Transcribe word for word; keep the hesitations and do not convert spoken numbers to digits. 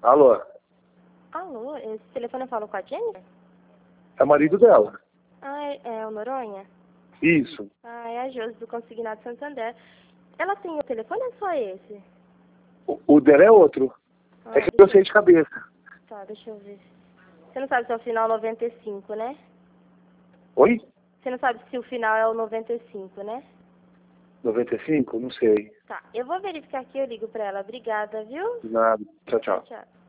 Alô? Alô, esse telefone eu falo com a Jennifer? É o marido dela. Ah, é, é o Noronha? Isso. Ah, é a Josi do Consignado Santander. Ela tem o telefone ou é só esse? O, o dela é outro. Ah, É que eu deixa sei de cabeça. Tá, deixa eu ver. Você não sabe se é o final noventa e cinco, né? Oi? Você não sabe se o final é o noventa e cinco, né? noventa e cinco? Não sei. Tá, eu vou verificar aqui e eu ligo pra ela. Obrigada, viu? Nada. Tchau, Tchau, tchau. tchau.